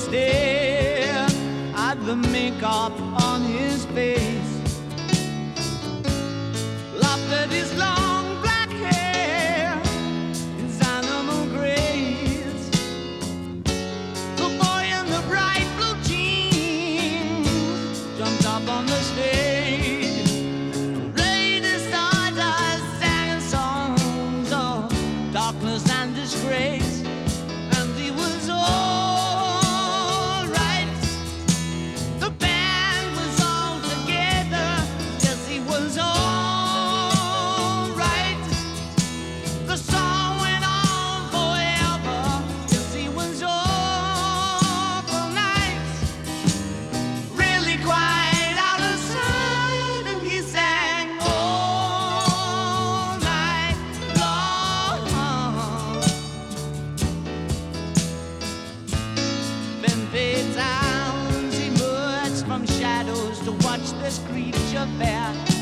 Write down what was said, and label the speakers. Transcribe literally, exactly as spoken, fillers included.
Speaker 1: stare at the makeup on his face, laughed at his long black hair, his animal grace. The boy in the bright blue jeans jumped up on the stage, played his stardust, sang songs of darkness and disgrace. Towns emerged from shadows to watch this creature fair.